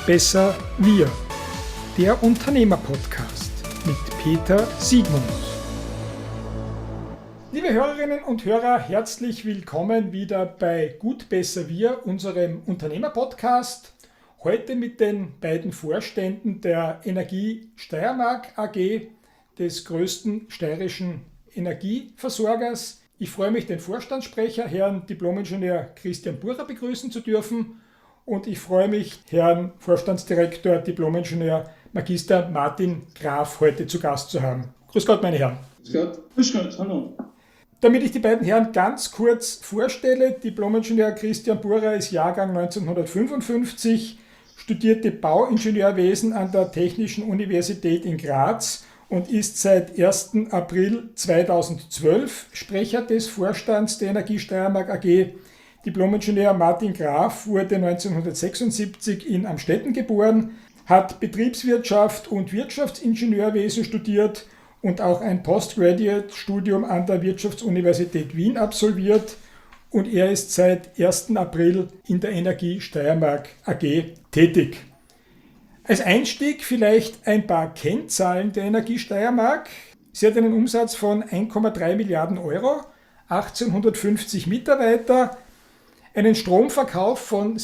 besser wir, der Unternehmer-Podcast mit Peter Siegmund. Liebe Hörerinnen und Hörer, herzlich willkommen wieder bei Gut, besser wir, unserem Unternehmer-Podcast. Heute mit den beiden Vorständen der Energie Steiermark AG, des größten steirischen Energieversorgers. Ich freue mich, den Vorstandssprecher, Herrn Diplom-Ingenieur Christian Burer, begrüßen zu dürfen. Und ich freue mich, Herrn Vorstandsdirektor, Diplom-Ingenieur Magister Martin Graf heute zu Gast zu haben. Grüß Gott, meine Herren. Grüß Gott. Grüß Gott, hallo. Damit ich die beiden Herren ganz kurz vorstelle, Diplom-Ingenieur Christian Burer ist Jahrgang 1955, studierte Bauingenieurwesen an der Technischen Universität in Graz und ist seit 1. April 2012 Sprecher des Vorstands der Energie Steiermark AG. Diplom-Ingenieur Martin Graf wurde 1976 in Amstetten geboren, hat Betriebswirtschaft und Wirtschaftsingenieurwesen studiert und auch ein Postgraduate-Studium an der Wirtschaftsuniversität Wien absolviert. Und er ist seit 1. April in der Energie Steiermark AG tätig. Als Einstieg vielleicht ein paar Kennzahlen der Energie Steiermark. Sie hat einen Umsatz von 1,3 Milliarden Euro, 1850 Mitarbeiter, einen Stromverkauf von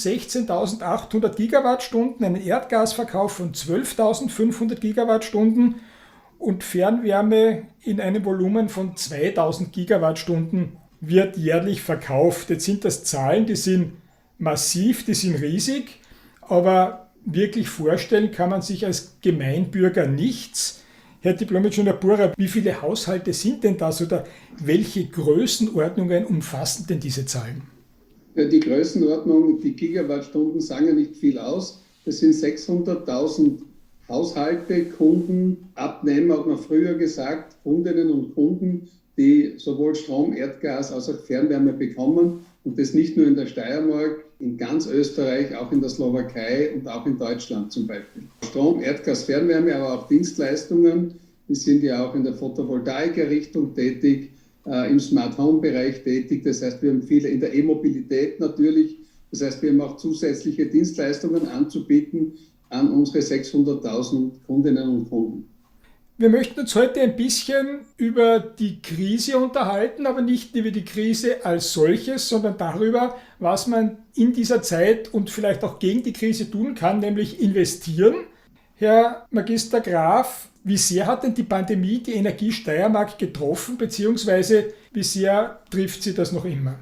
16.800 Gigawattstunden, einen Erdgasverkauf von 12.500 Gigawattstunden und Fernwärme in einem Volumen von 2.000 Gigawattstunden wird jährlich verkauft. Jetzt sind das Zahlen, die sind massiv, die sind riesig, aber wirklich vorstellen kann man sich als Gemeinbürger nichts. Herr Diplom-Ingenieur Burer, wie viele Haushalte sind denn das oder welche Größenordnungen umfassen denn diese Zahlen? Ja, die Größenordnung, die Gigawattstunden sagen ja nicht viel aus. Das sind 600.000 Haushalte, Kunden, Abnehmer, hat man früher gesagt, Kundinnen und Kunden, die sowohl Strom, Erdgas als auch Fernwärme bekommen. Und das nicht nur in der Steiermark, in ganz Österreich, auch in der Slowakei und auch in Deutschland zum Beispiel. Strom, Erdgas, Fernwärme, aber auch Dienstleistungen. Wir sind ja auch in der Photovoltaik-Richtung tätig, im Smart-Home-Bereich tätig. Das heißt, wir haben viele in der E-Mobilität natürlich. Das heißt, wir haben auch zusätzliche Dienstleistungen anzubieten an unsere 600.000 Kundinnen und Kunden. Wir möchten uns heute ein bisschen über die Krise unterhalten, aber nicht über die Krise als solches, sondern darüber, was man in dieser Zeit und vielleicht auch gegen die Krise tun kann, nämlich investieren. Herr Magister Graf, wie sehr hat denn die Pandemie die Energie Steiermark getroffen, beziehungsweise wie sehr trifft sie das noch immer?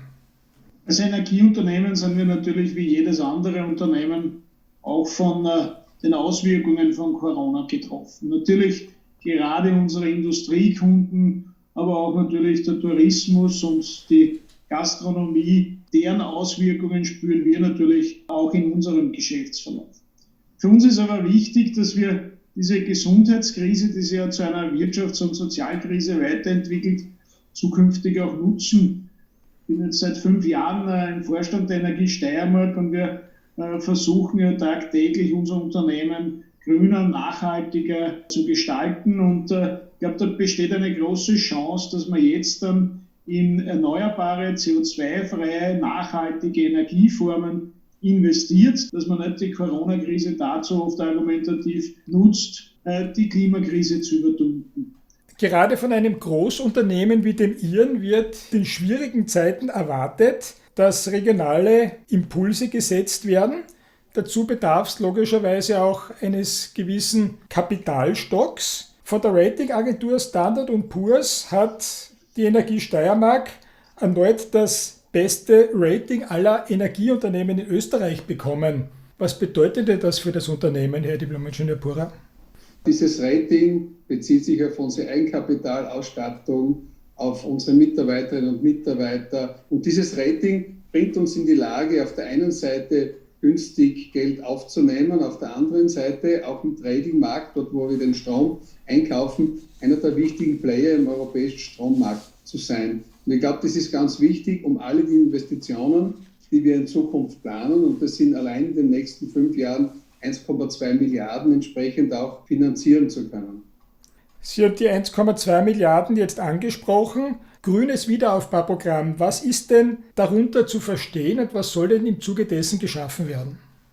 Als Energieunternehmen sind wir natürlich wie jedes andere Unternehmen auch von den Auswirkungen von Corona getroffen. Natürlich gerade unsere Industriekunden, aber auch natürlich der Tourismus und die Gastronomie, deren Auswirkungen spüren wir natürlich auch in unserem Geschäftsverlauf. Für uns ist aber wichtig, dass wir diese Gesundheitskrise, die sich ja zu einer Wirtschafts- und Sozialkrise weiterentwickelt, zukünftig auch nutzen. Ich bin jetzt seit 5 Jahren im Vorstand der Energie Steiermark und wir versuchen ja tagtäglich unser Unternehmen grüner, nachhaltiger zu gestalten. Und ich glaube, da besteht eine große Chance, dass man jetzt dann in erneuerbare, CO2-freie, nachhaltige Energieformen investiert, dass man nicht die Corona-Krise dazu oft argumentativ nutzt, die Klimakrise zu übertünchen. Gerade von einem Großunternehmen wie dem Ihren wird in schwierigen Zeiten erwartet, dass regionale Impulse gesetzt werden. Dazu bedarf es logischerweise auch eines gewissen Kapitalstocks. Von der Ratingagentur Standard & Poor's hat die Energie Steiermark erneut das beste Rating aller Energieunternehmen in Österreich bekommen. Was bedeutet denn das für das Unternehmen, Herr Diplom-Ingenieur Burer? Dieses Rating bezieht sich auf unsere Eigenkapitalausstattung, auf unsere Mitarbeiterinnen und Mitarbeiter. Und dieses Rating bringt uns in die Lage, auf der einen Seite günstig Geld aufzunehmen, auf der anderen Seite auch im Tradingmarkt, dort wo wir den Strom einkaufen, einer der wichtigen Player im europäischen Strommarkt zu sein. Und ich glaube, das ist ganz wichtig, um alle die Investitionen, die wir in Zukunft planen, und das sind allein in den nächsten 5 Jahren 1,2 Milliarden entsprechend auch finanzieren zu können. Sie haben die 1,2 Milliarden jetzt angesprochen. Grünes Wiederaufbauprogramm. Was ist denn darunter zu verstehen und was soll denn im Zuge dessen geschaffen werden?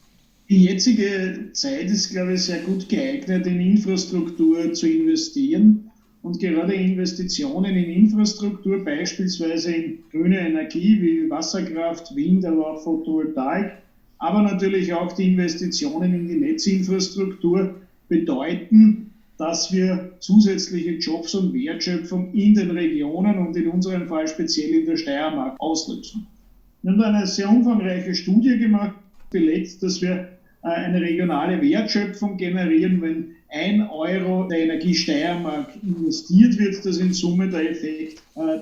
Die jetzige Zeit ist, glaube ich, sehr gut geeignet, in Infrastruktur zu investieren. Und gerade Investitionen in Infrastruktur, beispielsweise in grüne Energie wie Wasserkraft, Wind, aber auch Photovoltaik, aber natürlich auch die Investitionen in die Netzinfrastruktur bedeuten, dass wir zusätzliche Jobs und Wertschöpfung in den Regionen und in unserem Fall speziell in der Steiermark auslösen. Wir haben da eine sehr umfangreiche Studie gemacht, belegt, dass wir eine regionale Wertschöpfung generieren, wenn 1 Euro der Energie Steiermark investiert wird, dass in Summe der Effekt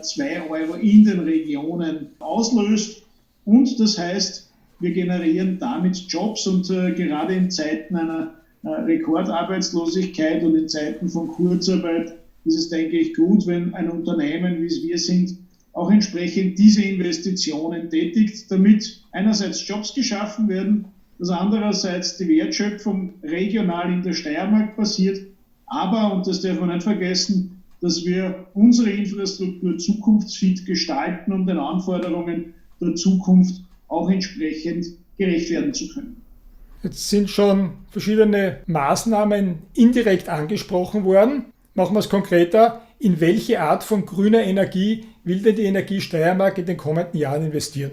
2 Euro in den Regionen auslöst. Und das heißt, wir generieren damit Jobs und gerade in Zeiten einer Rekordarbeitslosigkeit und in Zeiten von Kurzarbeit ist es, denke ich, gut, wenn ein Unternehmen, wie es wir sind, auch entsprechend diese Investitionen tätigt, damit einerseits Jobs geschaffen werden, dass andererseits die Wertschöpfung regional in der Steiermark passiert, aber, und das darf man nicht vergessen, dass wir unsere Infrastruktur zukunftsfit gestalten, um den Anforderungen der Zukunft auch entsprechend gerecht werden zu können. Jetzt sind schon verschiedene Maßnahmen indirekt angesprochen worden. Machen wir es konkreter. In welche Art von grüner Energie will denn die Energie Steiermark in den kommenden Jahren investieren?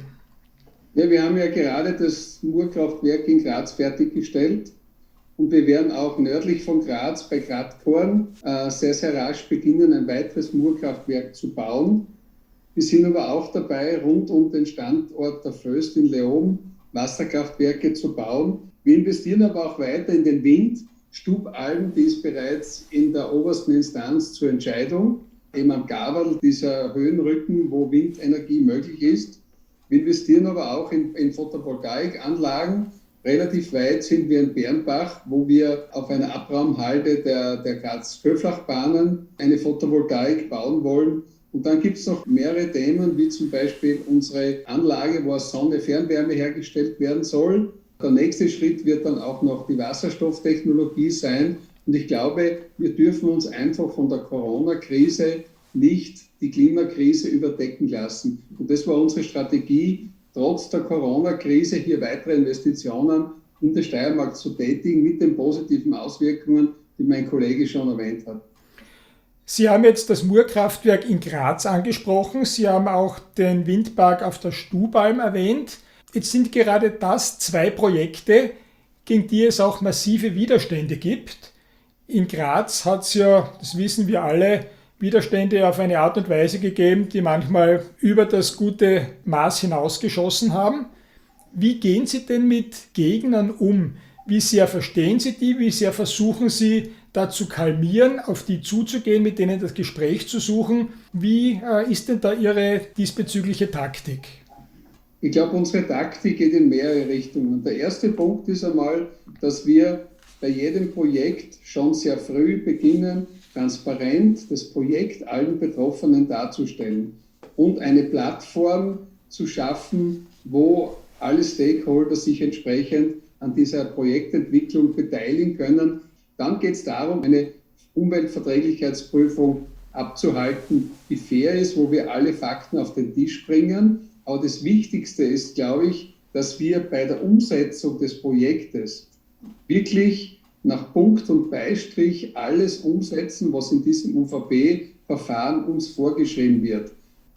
Ja, wir haben ja gerade das Murkraftwerk in Graz fertiggestellt und wir werden auch nördlich von Graz bei Gradkorn sehr, sehr rasch beginnen, ein weiteres Murkraftwerk zu bauen. Wir sind aber auch dabei, rund um den Standort der Föst in Leoben Wasserkraftwerke zu bauen. Wir investieren aber auch weiter in den Wind. Stubalm, die ist bereits in der obersten Instanz zur Entscheidung, eben am Gaberl, dieser Höhenrücken, wo Windenergie möglich ist. Wir investieren aber auch in Photovoltaikanlagen. Relativ weit sind wir in Bernbach, wo wir auf einer Abraumhalde der Graz-Köflachbahnen eine Photovoltaik bauen wollen. Und dann gibt es noch mehrere Themen, wie zum Beispiel unsere Anlage, wo aus Sonne Fernwärme hergestellt werden soll. Der nächste Schritt wird dann auch noch die Wasserstofftechnologie sein. Und ich glaube, wir dürfen uns einfach von der Corona-Krise nicht die Klimakrise überdecken lassen. Und das war unsere Strategie, trotz der Corona-Krise hier weitere Investitionen in der Steiermark zu tätigen, mit den positiven Auswirkungen, die mein Kollege schon erwähnt hat. Sie haben jetzt das Murkraftwerk in Graz angesprochen. Sie haben auch den Windpark auf der Stubalm erwähnt. Jetzt sind gerade das 2 Projekte, gegen die es auch massive Widerstände gibt. In Graz hat es ja, das wissen wir alle, Widerstände auf eine Art und Weise gegeben, die manchmal über das gute Maß hinausgeschossen haben. Wie gehen Sie denn mit Gegnern um? Wie sehr verstehen Sie die? Wie sehr versuchen Sie, da zu kalmieren, auf die zuzugehen, mit denen das Gespräch zu suchen? Wie ist denn da Ihre diesbezügliche Taktik? Ich glaube, unsere Taktik geht in mehrere Richtungen. Der erste Punkt ist einmal, dass wir bei jedem Projekt schon sehr früh beginnen, transparent das Projekt allen Betroffenen darzustellen und eine Plattform zu schaffen, wo alle Stakeholder sich entsprechend an dieser Projektentwicklung beteiligen können. Dann geht es darum, eine Umweltverträglichkeitsprüfung abzuhalten, die fair ist, wo wir alle Fakten auf den Tisch bringen. Aber das Wichtigste ist, glaube ich, dass wir bei der Umsetzung des Projektes wirklich nach Punkt und Beistrich alles umsetzen, was in diesem UVP-Verfahren uns vorgeschrieben wird.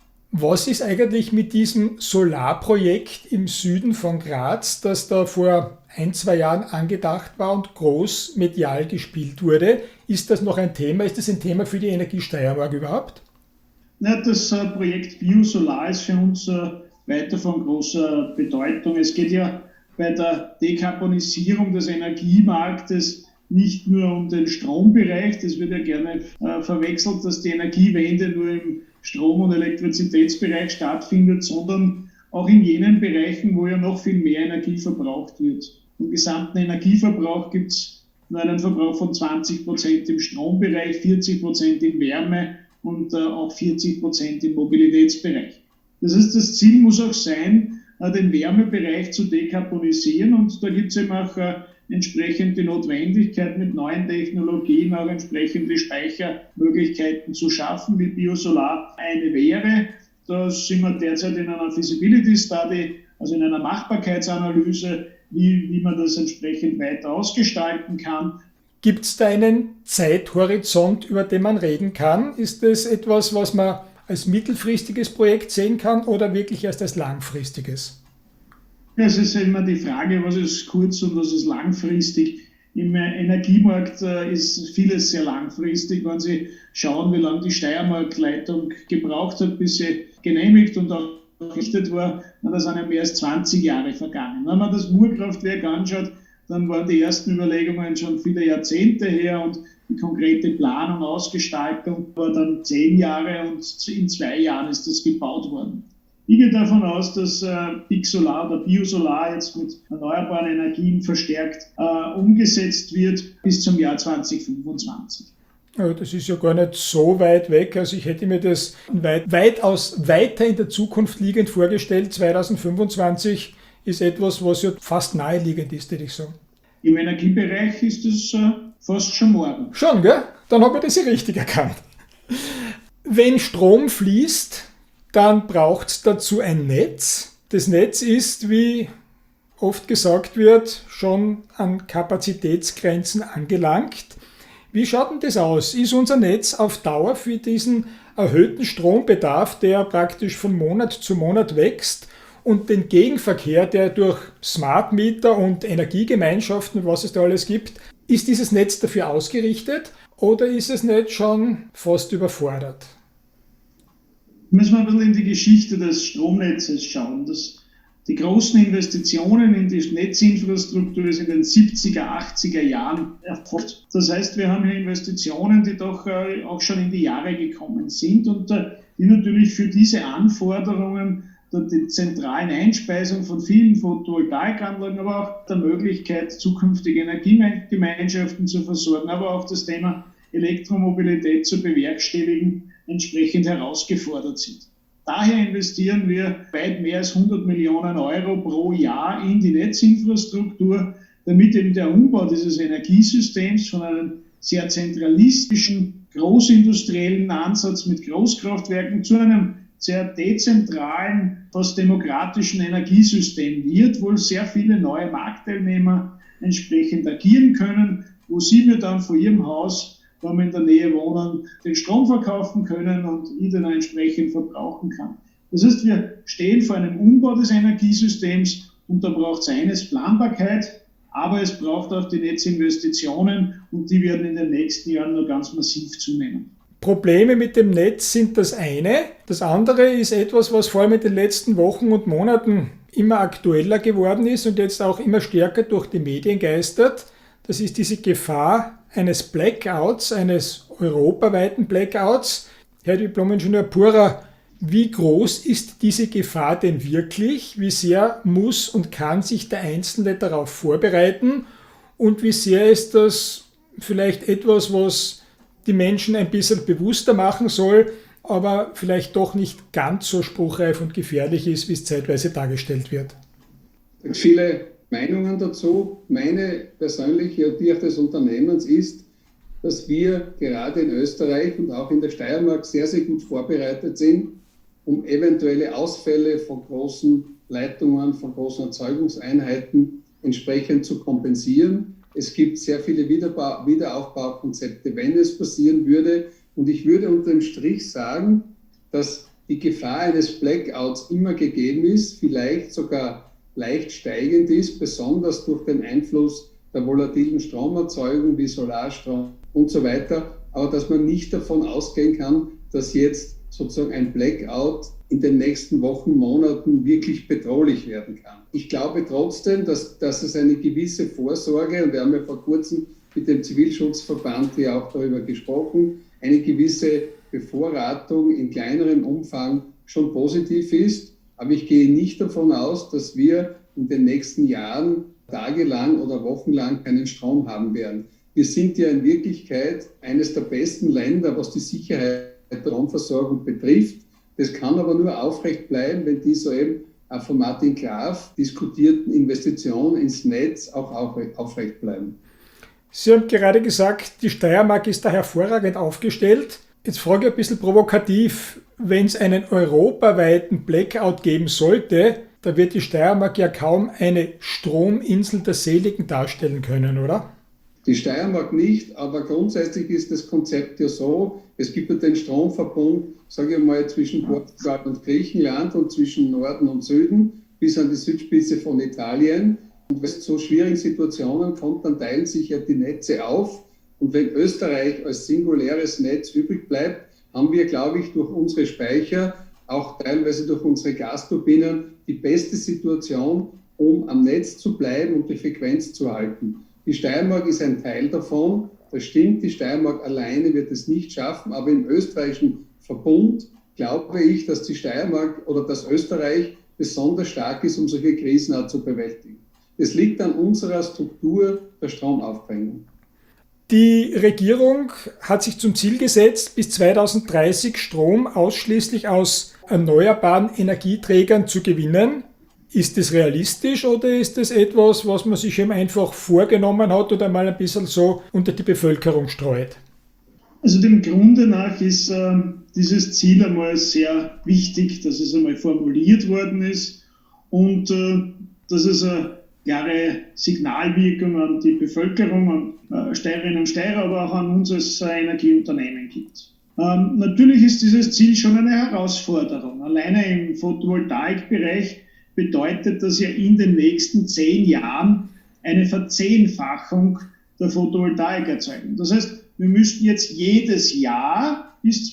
Was ist eigentlich mit diesem Solarprojekt im Süden von Graz, das da vor 1-2 Jahren angedacht war und groß medial gespielt wurde? Ist das noch ein Thema? Ist das ein Thema für die Energie Steiermark überhaupt? Ja, das Projekt Biosolar ist für uns weiter von großer Bedeutung. Es geht ja bei der Dekarbonisierung des Energiemarktes nicht nur um den Strombereich, das wird ja gerne verwechselt, dass die Energiewende nur im Strom- und Elektrizitätsbereich stattfindet, sondern auch in jenen Bereichen, wo ja noch viel mehr Energie verbraucht wird. Im gesamten Energieverbrauch gibt es nur einen Verbrauch von 20% im Strombereich, 40% in Wärme und auch 40% im Mobilitätsbereich. Das heißt, das Ziel muss auch sein, den Wärmebereich zu dekarbonisieren, und da gibt es eben auch entsprechend die Notwendigkeit, mit neuen Technologien auch entsprechende Speichermöglichkeiten zu schaffen, wie Biosolar eine wäre. Da sind wir derzeit in einer Feasibility Study, also in einer Machbarkeitsanalyse, wie man das entsprechend weiter ausgestalten kann. Gibt es da einen Zeithorizont, über den man reden kann? Ist das etwas, was man als mittelfristiges Projekt sehen kann oder wirklich erst als langfristiges? Es ist immer die Frage, was ist kurz- und was ist langfristig. Im Energiemarkt ist vieles sehr langfristig. Wenn Sie schauen, wie lange die Steiermark-Leitung gebraucht hat, bis sie genehmigt und auch errichtet war, da sind ja mehr als 20 Jahre vergangen. Wenn man das Murkraftwerk anschaut, dann waren die ersten Überlegungen schon viele Jahrzehnte her und die konkrete Planung, Ausgestaltung war dann 10 Jahre und in 2 Jahren ist das gebaut worden. Ich gehe davon aus, dass Big Solar oder Biosolar jetzt mit erneuerbaren Energien verstärkt umgesetzt wird bis zum Jahr 2025. Ja, das ist ja gar nicht so weit weg. Also ich hätte mir das weitaus weiter in der Zukunft liegend vorgestellt. 2025 ist etwas, was ja fast naheliegend ist, würde ich sagen. Im Energiebereich ist es fast schon morgen. Schon, gell? Dann habe ich das ja richtig erkannt. Wenn Strom fließt, dann braucht es dazu ein Netz. Das Netz ist, wie oft gesagt wird, schon an Kapazitätsgrenzen angelangt. Wie schaut denn das aus? Ist unser Netz auf Dauer für diesen erhöhten Strombedarf, der praktisch von Monat zu Monat wächst, und den Gegenverkehr, der durch Smart Meter und Energiegemeinschaften, was es da alles gibt, ist dieses Netz dafür ausgerichtet oder ist es nicht schon fast überfordert? Müssen wir ein bisschen in die Geschichte des Stromnetzes schauen. Die großen Investitionen in die Netzinfrastruktur sind in den 70er, 80er Jahren erfolgt. Das heißt, wir haben hier Investitionen, die doch auch schon in die Jahre gekommen sind und die natürlich für diese Anforderungen der zentralen Einspeisung von vielen Photovoltaikanlagen, aber auch der Möglichkeit, zukünftige Energiegemeinschaften zu versorgen, aber auch das Thema Elektromobilität zu bewerkstelligen, entsprechend herausgefordert sind. Daher investieren wir weit mehr als 100 Millionen Euro pro Jahr in die Netzinfrastruktur, damit eben der Umbau dieses Energiesystems von einem sehr zentralistischen, großindustriellen Ansatz mit Großkraftwerken zu einem sehr dezentralen, fast demokratischen Energiesystem wird, wo sehr viele neue Marktteilnehmer entsprechend agieren können, wo sie mir dann vor ihrem Haus, wenn wir in der Nähe wohnen, den Strom verkaufen können und ich den entsprechend verbrauchen kann. Das heißt, wir stehen vor einem Umbau des Energiesystems und da braucht es eines, Planbarkeit, aber es braucht auch die Netzinvestitionen und die werden in den nächsten Jahren nur ganz massiv zunehmen. Probleme mit dem Netz sind das eine. Das andere ist etwas, was vor allem in den letzten Wochen und Monaten immer aktueller geworden ist und jetzt auch immer stärker durch die Medien geistert. Das ist diese Gefahr eines Blackouts, eines europaweiten Blackouts. Herr Diplom-Ingenieur Purer, wie groß ist diese Gefahr denn wirklich? Wie sehr muss und kann sich der Einzelne darauf vorbereiten? Und wie sehr ist das vielleicht etwas, was die Menschen ein bisschen bewusster machen soll, aber vielleicht doch nicht ganz so spruchreif und gefährlich ist, wie es zeitweise dargestellt wird? Viele Meinungen dazu. Meine persönliche und die auch des Unternehmens ist, dass wir gerade in Österreich und auch in der Steiermark sehr, sehr gut vorbereitet sind, um eventuelle Ausfälle von großen Leitungen, von großen Erzeugungseinheiten entsprechend zu kompensieren. Es gibt sehr viele Wiederaufbaukonzepte, wenn es passieren würde. Und ich würde unter dem Strich sagen, dass die Gefahr eines Blackouts immer gegeben ist, vielleicht sogar leicht steigend ist, besonders durch den Einfluss der volatilen Stromerzeugung wie Solarstrom und so weiter. Aber dass man nicht davon ausgehen kann, dass jetzt sozusagen ein Blackout in den nächsten Wochen, Monaten wirklich bedrohlich werden kann. Ich glaube trotzdem, dass es eine gewisse Vorsorge, und wir haben ja vor kurzem mit dem Zivilschutzverband hier auch darüber gesprochen, eine gewisse Bevorratung in kleinerem Umfang schon positiv ist. Aber ich gehe nicht davon aus, dass wir in den nächsten Jahren tagelang oder wochenlang keinen Strom haben werden. Wir sind ja in Wirklichkeit eines der besten Länder, was die Sicherheit der Stromversorgung betrifft. Das kann aber nur aufrecht bleiben, wenn die soeben von Martin Graf diskutierten Investitionen ins Netz auch aufrecht bleiben. Sie haben gerade gesagt, die Steiermark ist da hervorragend aufgestellt. Jetzt frage ich ein bisschen provokativ, wenn es einen europaweiten Blackout geben sollte, da wird die Steiermark ja kaum eine Strominsel der Seligen darstellen können, oder? Die Steiermark nicht, aber grundsätzlich ist das Konzept ja so, es gibt ja den Stromverbund, sage ich mal, zwischen Portugal und Griechenland und zwischen Norden und Süden bis an die Südspitze von Italien. Und wenn es zu schwierigen Situationen kommt, dann teilen sich ja die Netze auf. Und wenn Österreich als singuläres Netz übrig bleibt, haben wir, glaube ich, durch unsere Speicher, auch teilweise durch unsere Gasturbinen, die beste Situation, um am Netz zu bleiben und die Frequenz zu halten. Die Steiermark ist ein Teil davon. Das stimmt, die Steiermark alleine wird es nicht schaffen, aber im österreichischen Verbund glaube ich, dass die Steiermark oder dass Österreich besonders stark ist, um solche Krisen auch zu bewältigen. Es liegt an unserer Struktur der Stromaufbringung. Die Regierung hat sich zum Ziel gesetzt, bis 2030 Strom ausschließlich aus erneuerbaren Energieträgern zu gewinnen. Ist das realistisch oder ist das etwas, was man sich eben einfach vorgenommen hat oder mal ein bisschen so unter die Bevölkerung streut? Also dem Grunde nach ist dieses Ziel einmal sehr wichtig, dass es einmal formuliert worden ist und dass es eine klare Signalwirkung an die Bevölkerung, an Steirerinnen und Steirer, aber auch an uns als Energieunternehmen gibt. Natürlich ist dieses Ziel schon eine Herausforderung. Alleine im Photovoltaikbereich bedeutet das ja in den nächsten 10 Jahren eine Verzehnfachung der Photovoltaikerzeugung. Das heißt, wir müssten jetzt jedes Jahr bis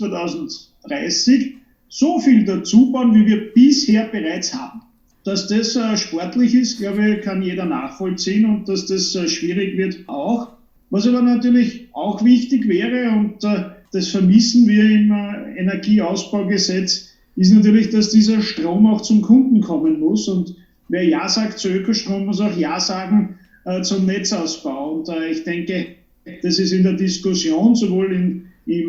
2030 so viel dazu bauen, wie wir bisher bereits haben. Dass das sportlich ist, glaube ich, kann jeder nachvollziehen und dass das schwierig wird auch. Was aber natürlich auch wichtig wäre, und das vermissen wir im Energieausbaugesetz, ist natürlich, dass dieser Strom auch zum Kunden kommen muss. Und wer Ja sagt zu Ökostrom, muss auch Ja sagen zum Netzausbau. Und ich denke, das ist in der Diskussion sowohl im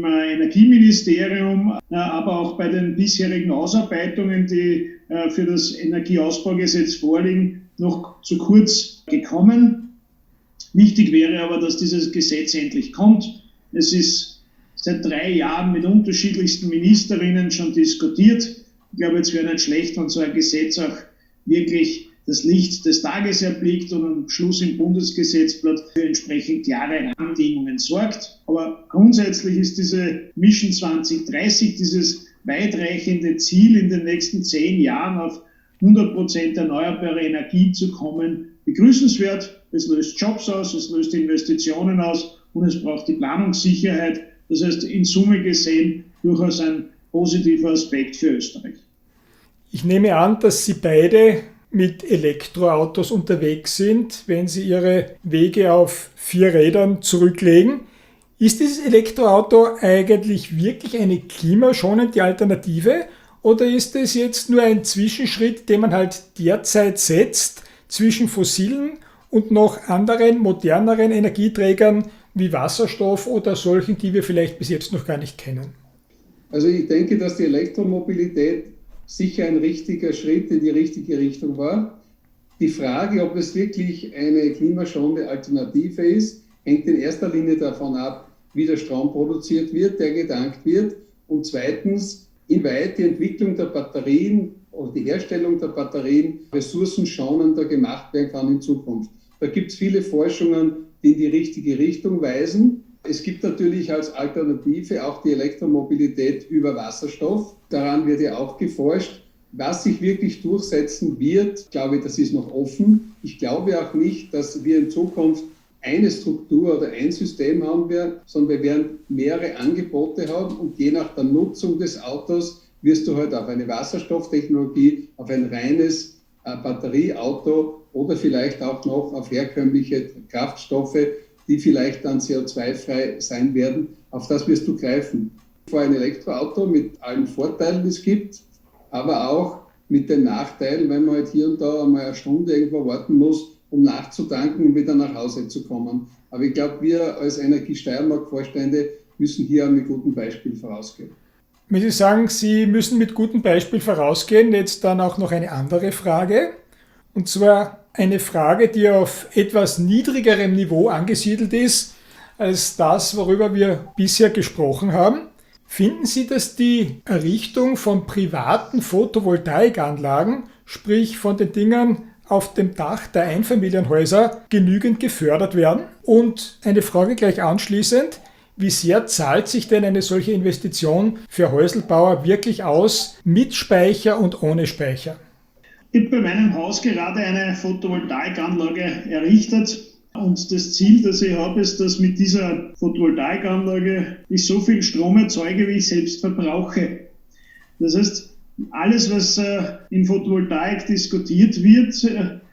Energieministerium, aber auch bei den bisherigen Ausarbeitungen, die für das Energieausbaugesetz vorliegen, noch zu kurz gekommen. Wichtig wäre aber, dass dieses Gesetz endlich kommt. Es ist seit 3 Jahren mit unterschiedlichsten Ministerinnen schon diskutiert. Ich glaube, es wäre nicht schlecht, wenn so ein Gesetz auch wirklich das Licht des Tages erblickt und am Schluss im Bundesgesetzblatt für entsprechend klare Rahmenbedingungen sorgt. Aber grundsätzlich ist diese Mission 2030, dieses weitreichende Ziel, in den nächsten 10 Jahren auf 100% erneuerbare Energie zu kommen, begrüßenswert. Es löst Jobs aus, es löst Investitionen aus und es braucht die Planungssicherheit. Das heißt, in Summe gesehen durchaus ein positiver Aspekt für Österreich. Ich nehme an, dass Sie beide mit Elektroautos unterwegs sind, wenn Sie Ihre Wege auf 4 Rädern zurücklegen. Ist dieses Elektroauto eigentlich wirklich eine klimaschonende Alternative oder ist es jetzt nur ein Zwischenschritt, den man halt derzeit setzt zwischen fossilen und noch anderen, moderneren Energieträgern wie Wasserstoff oder solchen, die wir vielleicht bis jetzt noch gar nicht kennen? Also ich denke, dass die Elektromobilität sicher ein richtiger Schritt in die richtige Richtung war. Die Frage, ob es wirklich eine klimaschonende Alternative ist, hängt in erster Linie davon ab, wie der Strom produziert wird, der getankt wird. Und zweitens, inwieweit die Entwicklung der Batterien oder die Herstellung der Batterien ressourcenschonender gemacht werden kann in Zukunft. Da gibt es viele Forschungen, die in die richtige Richtung weisen. Es gibt natürlich als Alternative auch die Elektromobilität über Wasserstoff. Daran wird ja auch geforscht. Was sich wirklich durchsetzen wird, glaube ich, das ist noch offen. Ich glaube auch nicht, dass wir in Zukunft eine Struktur oder ein System haben werden, sondern wir werden mehrere Angebote haben und je nach der Nutzung des Autos wirst du halt auf eine Wasserstofftechnologie, auf ein reines Batterieauto oder vielleicht auch noch auf herkömmliche Kraftstoffe, die vielleicht dann CO2-frei sein werden, auf das wirst du greifen. Vor ein Elektroauto mit allen Vorteilen, die es gibt, aber auch mit den Nachteilen, wenn man halt hier und da einmal eine Stunde irgendwo warten muss, um nachzutanken und wieder nach Hause zu kommen. Aber ich glaube, wir als Energie Steiermark-Vorstände müssen hier mit gutem Beispiel vorausgehen. Wenn Sie sagen, Sie müssen mit gutem Beispiel vorausgehen, jetzt dann auch noch eine andere Frage. Und zwar eine Frage, die auf etwas niedrigerem Niveau angesiedelt ist, als das, worüber wir bisher gesprochen haben. Finden Sie, dass die Errichtung von privaten Photovoltaikanlagen sprich von den Dingern auf dem Dach der Einfamilienhäuser, genügend gefördert werden? Und eine Frage gleich anschließend: Wie sehr zahlt sich denn eine solche Investition für Häuselbauer wirklich aus, mit Speicher und ohne Speicher? Ich habe bei meinem Haus gerade eine Photovoltaikanlage errichtet. Und das Ziel, das ich habe, ist, dass mit dieser Photovoltaikanlage ich so viel Strom erzeuge, wie ich selbst verbrauche. Das heißt, alles, was in Photovoltaik diskutiert wird,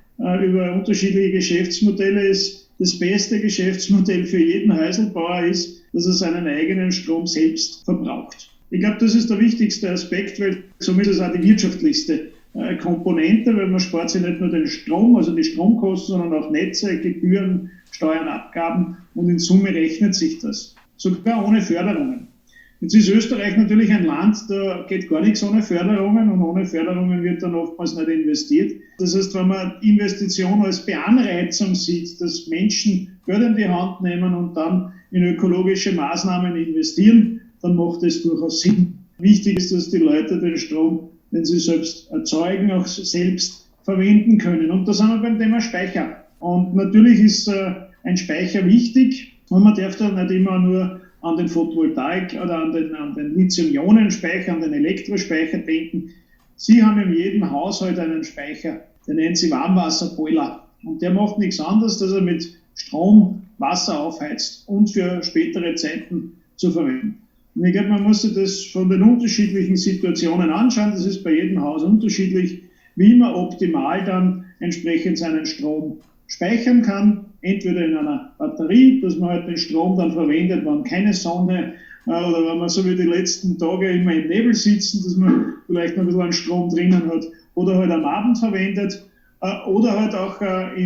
über unterschiedliche Geschäftsmodelle, ist das beste Geschäftsmodell für jeden Häuselbauer ist, dass er seinen eigenen Strom selbst verbraucht. Ich glaube, das ist der wichtigste Aspekt, weil somit ist es auch die wirtschaftlichste Komponente, weil man spart sich nicht nur den Strom, also die Stromkosten, sondern auch Netze, Gebühren, Steuern, Abgaben, und in Summe rechnet sich das. Sogar ohne Förderungen. Jetzt ist Österreich natürlich ein Land, da geht gar nichts ohne Förderungen, und ohne Förderungen wird dann oftmals nicht investiert. Das heißt, wenn man Investition als Beanreizung sieht, dass Menschen Geld in die Hand nehmen und dann in ökologische Maßnahmen investieren, dann macht das durchaus Sinn. Wichtig ist, dass die Leute den Strom, den sie selbst erzeugen, auch selbst verwenden können. Und da sind wir beim Thema Speicher. Und natürlich ist ein Speicher wichtig, und man darf da nicht immer nur an den Photovoltaik oder an den Lithium-Ionen-Speicher, an den Elektrospeicher denken. Sie haben in jedem Haushalt einen Speicher, den nennen sie Warmwasserboiler. Und der macht nichts anderes, dass er mit Strom Wasser aufheizt und für spätere Zeiten zu verwenden. Und ich glaube, man muss sich das von den unterschiedlichen Situationen anschauen. Das ist bei jedem Haus unterschiedlich, wie man optimal dann entsprechend seinen Strom speichern kann. Entweder in einer Batterie, dass man halt den Strom dann verwendet, wenn keine Sonne oder wenn man so wie die letzten Tage immer im Nebel sitzen, dass man vielleicht noch ein bisschen an Strom drinnen hat, oder halt am Abend verwendet, oder halt auch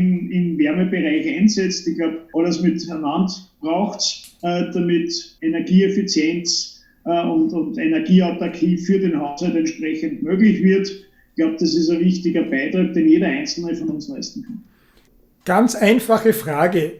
in Wärmebereich einsetzt. Ich glaube, alles miteinander braucht damit Energieeffizienz und Energieautarkie für den Haushalt entsprechend möglich wird. Ich glaube, das ist ein wichtiger Beitrag, den jeder Einzelne von uns leisten kann. Ganz einfache Frage: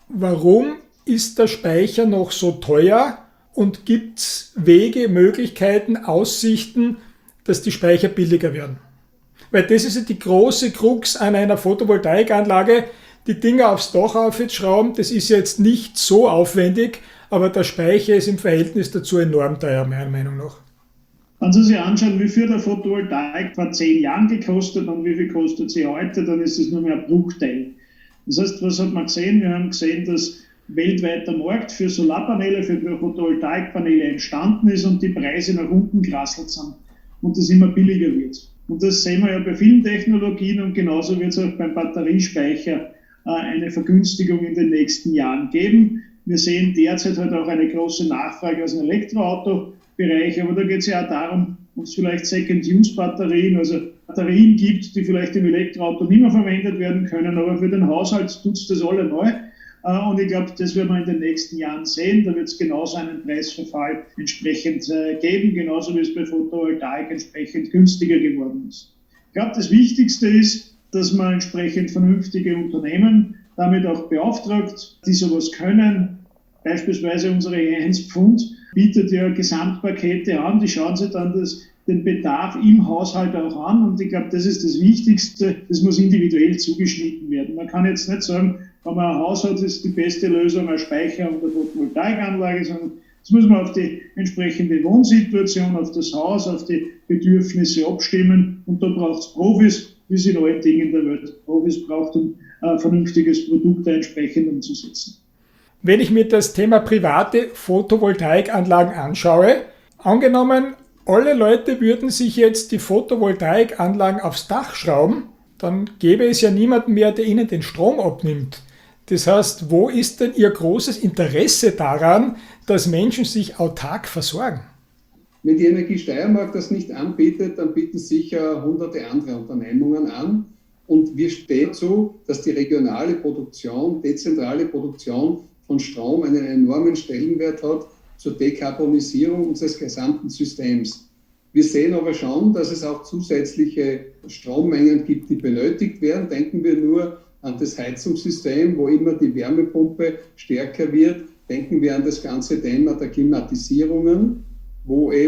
Warum ist der Speicher noch so teuer, und gibt es Wege, Möglichkeiten, Aussichten, dass die Speicher billiger werden? Weil das ist ja die große Krux an einer Photovoltaikanlage. Die Dinger aufs Dach aufschrauben, das ist jetzt nicht so aufwendig, aber der Speicher ist im Verhältnis dazu enorm teuer, meiner Meinung nach. Wenn Sie sich anschauen, wie viel der Photovoltaik vor 10 Jahren gekostet und wie viel kostet sie heute, dann ist es nur mehr ein Bruchteil. Das heißt, was hat man gesehen? Wir haben gesehen, dass weltweit der Markt für Solarpaneele, für Photovoltaikpaneele entstanden ist und die Preise nach unten gerasselt sind und das immer billiger wird. Und das sehen wir ja bei vielen Technologien, und genauso wird es auch beim Batteriespeicher eine Vergünstigung in den nächsten Jahren geben. Wir sehen derzeit halt auch eine große Nachfrage aus dem Elektroautobereich, aber da geht es ja auch darum, ob es vielleicht Second-Use-Batterien, also Batterien gibt, die vielleicht im Elektroauto nicht mehr verwendet werden können, aber für den Haushalt tut es das alle neu. Und ich glaube, das werden wir in den nächsten Jahren sehen. Da wird es genauso einen Preisverfall entsprechend geben, genauso wie es bei Photovoltaik entsprechend günstiger geworden ist. Ich glaube, das Wichtigste ist, dass man entsprechend vernünftige Unternehmen damit auch beauftragt, die sowas können. Beispielsweise unsere 1 Pfund bietet ja Gesamtpakete an, die schauen sich dann den Bedarf im Haushalt auch an, und ich glaube, das ist das Wichtigste, das muss individuell zugeschnitten werden. Man kann jetzt nicht sagen, wenn man ein Haus hat, ist die beste Lösung ein Speicher und eine Photovoltaikanlage, sondern das muss man auf die entsprechende Wohnsituation, auf das Haus, auf die Bedürfnisse abstimmen, und da braucht es Profis, wie es in allen Dingen der Welt Profis braucht, um ein vernünftiges Produkt entsprechend umzusetzen. Wenn ich mir das Thema private Photovoltaikanlagen anschaue, angenommen, alle Leute würden sich jetzt die Photovoltaikanlagen aufs Dach schrauben, dann gäbe es ja niemanden mehr, der ihnen den Strom abnimmt. Das heißt, wo ist denn Ihr großes Interesse daran, dass Menschen sich autark versorgen? Wenn die Energiesteiermark das nicht anbietet, dann bieten sicher hunderte andere Unternehmungen an. Und wir stehen zu, dass die regionale Produktion, dezentrale Produktion von Strom einen enormen Stellenwert hat zur Dekarbonisierung unseres gesamten Systems. Wir sehen aber schon, dass es auch zusätzliche Strommengen gibt, die benötigt werden. Denken wir nur an das Heizungssystem, wo immer die Wärmepumpe stärker wird. Denken wir an das ganze Thema der Klimatisierungen, wo eben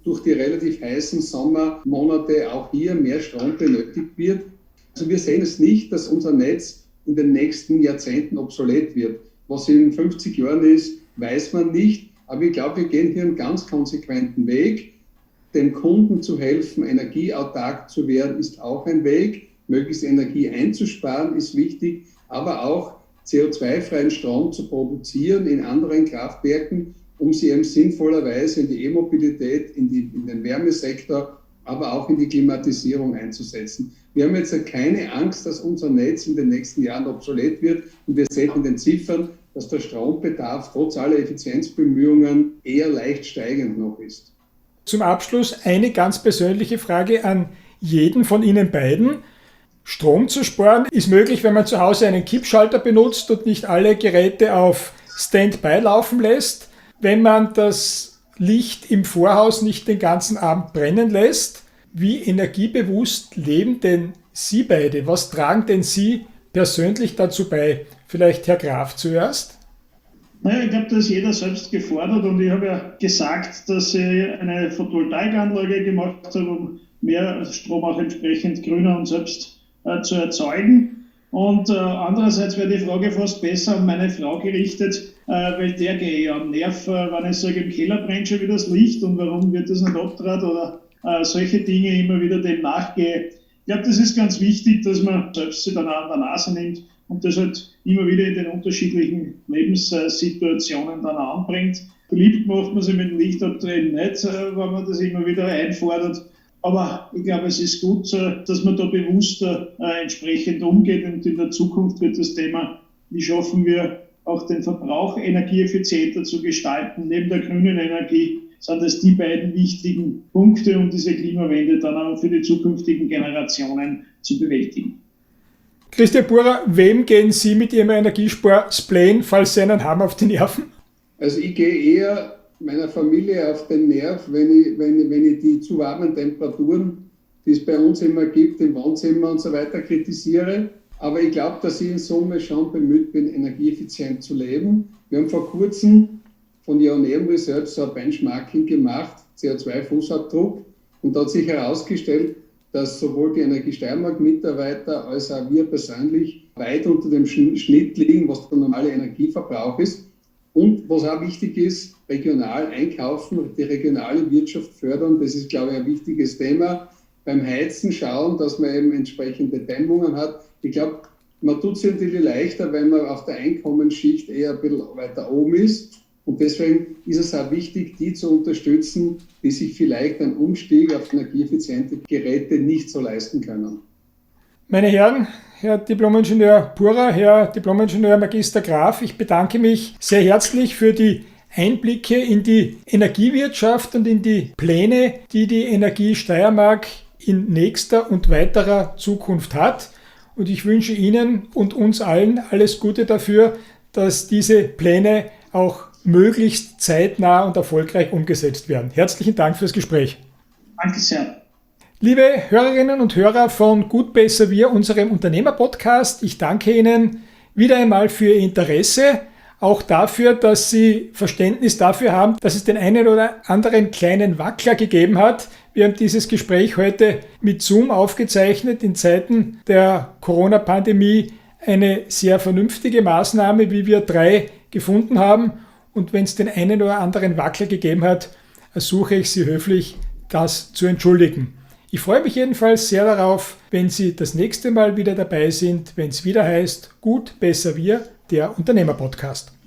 durch die relativ heißen Sommermonate auch hier mehr Strom benötigt wird. Also wir sehen es nicht, dass unser Netz in den nächsten Jahrzehnten obsolet wird. Was in 50 Jahren ist, weiß man nicht. Aber ich glaube, wir gehen hier einen ganz konsequenten Weg. Dem Kunden zu helfen, energieautark zu werden, ist auch ein Weg. Möglichst Energie einzusparen, ist wichtig, aber auch CO2-freien Strom zu produzieren in anderen Kraftwerken, um sie eben sinnvollerweise in die E-Mobilität, in den Wärmesektor, aber auch in die Klimatisierung einzusetzen. Wir haben jetzt keine Angst, dass unser Netz in den nächsten Jahren obsolet wird. Und wir sehen in den Ziffern, dass der Strombedarf trotz aller Effizienzbemühungen eher leicht steigend noch ist. Zum Abschluss eine ganz persönliche Frage an jeden von Ihnen beiden. Strom zu sparen ist möglich, wenn man zu Hause einen Kippschalter benutzt und nicht alle Geräte auf Standby laufen lässt. Wenn man das Licht im Vorhaus nicht den ganzen Abend brennen lässt. Wie energiebewusst leben denn Sie beide? Was tragen denn Sie persönlich dazu bei? Vielleicht Herr Graf zuerst. Naja, ich glaube, da ist jeder selbst gefordert und ich habe ja gesagt, dass ich eine Photovoltaikanlage gemacht habe, um mehr Strom auch entsprechend grüner und selbst zu erzeugen. Und andererseits wäre die Frage fast besser an meine Frau gerichtet, weil der gehe ja am Nerv, wenn ich sage, im Keller brennt schon wieder das Licht und warum wird das nicht abgedreht oder solche Dinge immer wieder dem nachgehe. Ich glaube, das ist ganz wichtig, dass man selbst sich dann an der Nase nimmt und das halt immer wieder in den unterschiedlichen Lebenssituationen dann anbringt. Beliebt macht man sich mit dem Lichtabdrehen nicht, wenn man das immer wieder einfordert. Aber ich glaube, es ist gut, dass man da bewusster entsprechend umgeht und in der Zukunft wird das Thema, wie schaffen wir auch den Verbrauch energieeffizienter zu gestalten. Neben der grünen Energie sind das die beiden wichtigen Punkte, um diese Klimawende dann auch für die zukünftigen Generationen zu bewältigen. Christian Burer, wem gehen Sie mit Ihrem Energiespar-Spleen, falls Sie einen haben, auf die Nerven? Also ich gehe eher meiner Familie auf den Nerv, wenn ich die zu warmen Temperaturen, die es bei uns immer gibt, im Wohnzimmer und so weiter, kritisiere. Aber ich glaube, dass ich in Summe schon bemüht bin, energieeffizient zu leben. Wir haben vor kurzem von Ioneum Research so ein Benchmarking gemacht, CO2-Fußabdruck. Und da hat sich herausgestellt, dass sowohl die Energie-Steiermark-Mitarbeiter als auch wir persönlich weit unter dem Schnitt liegen, was der normale Energieverbrauch ist. Und was auch wichtig ist, regional einkaufen, die regionale Wirtschaft fördern. Das ist, glaube ich, ein wichtiges Thema. Beim Heizen schauen, dass man eben entsprechende Dämmungen hat. Ich glaube, man tut es natürlich leichter, wenn man auf der Einkommensschicht eher ein bisschen weiter oben ist. Und deswegen ist es auch wichtig, die zu unterstützen, die sich vielleicht einen Umstieg auf energieeffiziente Geräte nicht so leisten können. Meine Herren, Herr Diplom-Ingenieur Burer, Herr Diplom-Ingenieur Magister Graf, ich bedanke mich sehr herzlich für die Einblicke in die Energiewirtschaft und in die Pläne, die die Energie Steiermark in nächster und weiterer Zukunft hat. Und ich wünsche Ihnen und uns allen alles Gute dafür, dass diese Pläne auch möglichst zeitnah und erfolgreich umgesetzt werden. Herzlichen Dank fürs Gespräch. Danke sehr. Liebe Hörerinnen und Hörer von Gut, Besser, Wir, unserem Unternehmer-Podcast, ich danke Ihnen wieder einmal für Ihr Interesse, auch dafür, dass Sie Verständnis dafür haben, dass es den einen oder anderen kleinen Wackler gegeben hat. Wir haben dieses Gespräch heute mit Zoom aufgezeichnet, in Zeiten der Corona-Pandemie eine sehr vernünftige Maßnahme, wie wir drei gefunden haben. Und wenn es den einen oder anderen Wackler gegeben hat, ersuche ich Sie höflich, das zu entschuldigen. Ich freue mich jedenfalls sehr darauf, wenn Sie das nächste Mal wieder dabei sind, wenn es wieder heißt Gut, Besser, Wir, der Unternehmer-Podcast.